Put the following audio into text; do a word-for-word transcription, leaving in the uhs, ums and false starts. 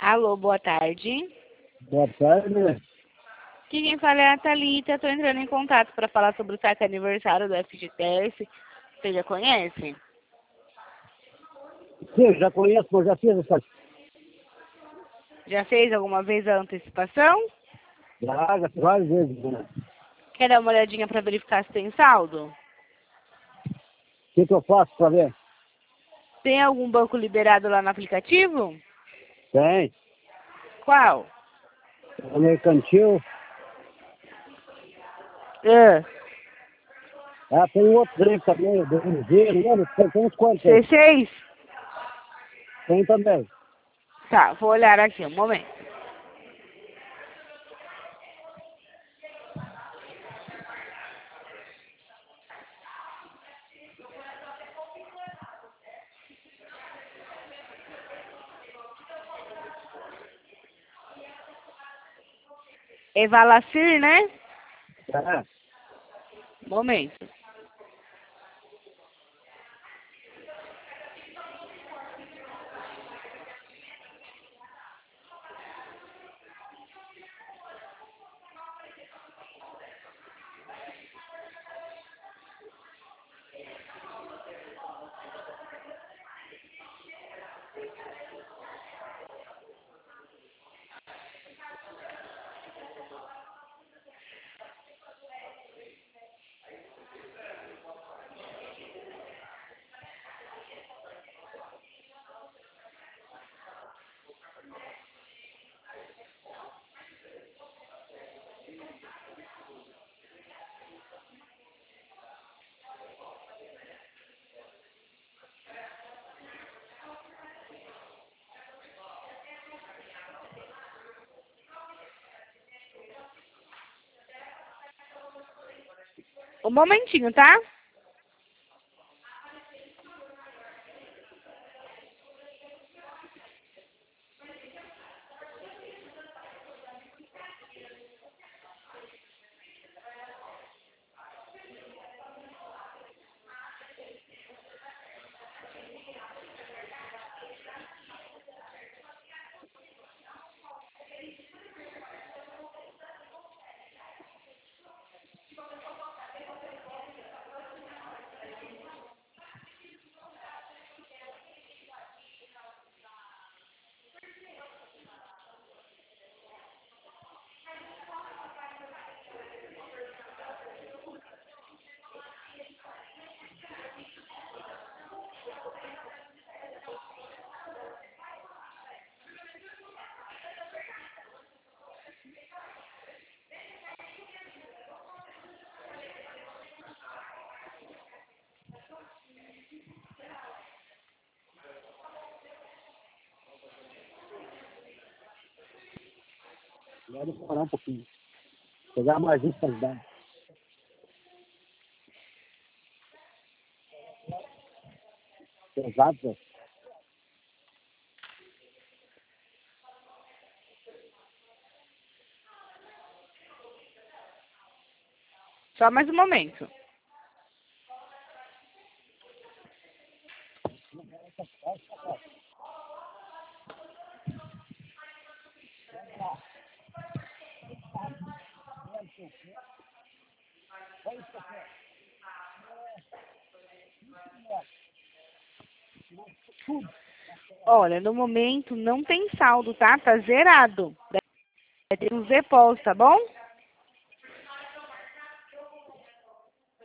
Alô, boa tarde. Boa tarde. Aqui quem fala é a Thalita. Estou entrando em contato para falar sobre o saque aniversário do F G T S. Você já conhece? Sim, já conheço, mas já fiz essa. Já fez alguma vez a antecipação? Já, já fiz várias vezes. Né? Quer dar uma olhadinha para verificar se tem saldo? O que, que eu faço para ver? Tem algum banco liberado lá no aplicativo? Tem. Qual? O mercantil. Ah, Ah, tem outro drink também, do Cruzeiro, né? Tem, tem uns quantos aí? C seis? Tem também. Tá, vou olhar aqui um momento. Evalacir, né? É. Momento. Um momentinho, tá? Vai demorar um pouquinho. Pegar mais um para dar. Exato. Só mais um momento. Olha, no momento não tem saldo, tá? Tá zerado. Vai ter uns depósitos, tá bom?